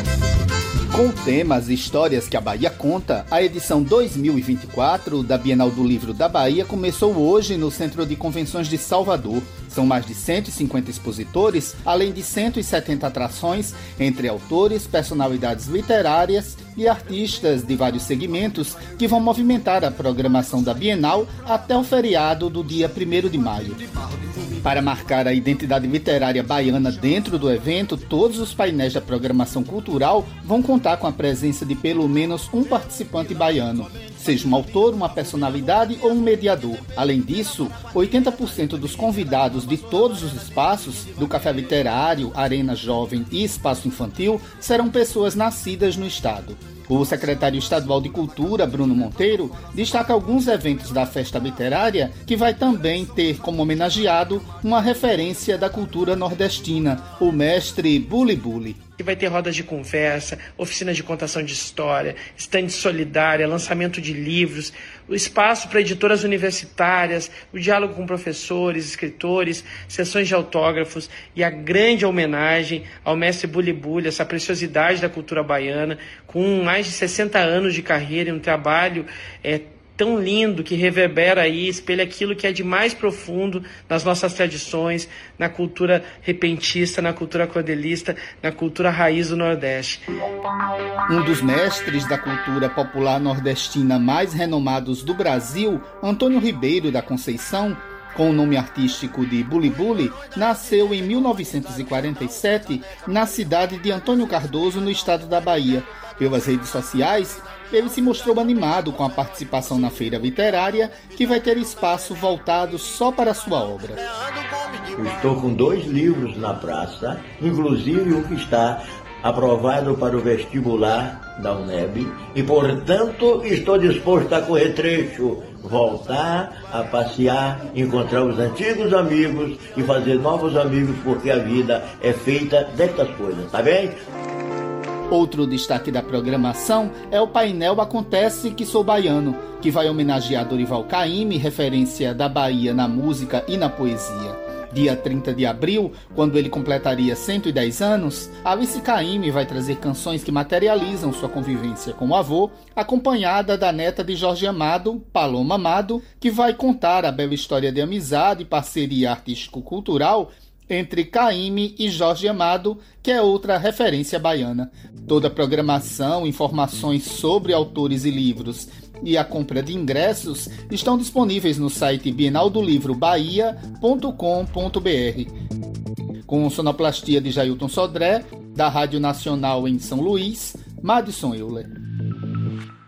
Com o tema As Histórias que a Bahia Conta, a edição 2024 da Bienal do Livro da Bahia começou hoje no Centro de Convenções de Salvador. São mais de 150 expositores, além de 170 atrações entre autores, personalidades literárias e artistas de vários segmentos que vão movimentar a programação da Bienal até o feriado do dia 1º de maio. Para marcar a identidade literária baiana dentro do evento, todos os painéis da programação cultural vão contar com a presença de pelo menos um participante baiano, seja um autor, uma personalidade ou um mediador. Além disso, 80% dos convidados de todos os espaços, do Café Literário, Arena Jovem e Espaço Infantil, serão pessoas nascidas no estado. O secretário estadual de Cultura, Bruno Monteiro, destaca alguns eventos da festa literária que vai também ter como homenageado uma referência da cultura nordestina, o mestre Buli Buli. Vai ter rodas de conversa, oficina de contação de história, estande solidária, lançamento de livros, o espaço para editoras universitárias, o diálogo com professores, escritores, sessões de autógrafos e a grande homenagem ao mestre Buli Buli, essa preciosidade da cultura baiana, com mais de 60 anos de carreira e um trabalho tão lindo que reverbera aí, espelha aquilo que é de mais profundo nas nossas tradições, na cultura repentista, na cultura cordelista, na cultura raiz do Nordeste. Um dos mestres da cultura popular nordestina mais renomados do Brasil, Antônio Ribeiro da Conceição, com o nome artístico de Buli Buli, nasceu em 1947 na cidade de Antônio Cardoso, no estado da Bahia. Pelas redes sociais, ele se mostrou animado com a participação na feira literária, que vai ter espaço voltado só para a sua obra. Eu estou com 2 livros na praça, inclusive um que está aprovado para o vestibular da UNEB, e, portanto, estou disposto a correr trecho, voltar a passear, encontrar os antigos amigos e fazer novos amigos, porque a vida é feita destas coisas, tá bem? Outro destaque da programação é o painel Acontece que Sou Baiano, que vai homenagear Dorival Caymmi, referência da Bahia na música e na poesia. Dia 30 de abril, quando ele completaria 110 anos, Alice Caymmi vai trazer canções que materializam sua convivência com o avô, acompanhada da neta de Jorge Amado, Paloma Amado, que vai contar a bela história de amizade e parceria artístico-cultural entre Caymmi e Jorge Amado, que é outra referência baiana. Toda a programação, informações sobre autores e livros e a compra de ingressos estão disponíveis no site bienaldolivroBahia.com.br. Com sonoplastia de Jailton Sodré, da Rádio Nacional em São Luís, Madison Euler.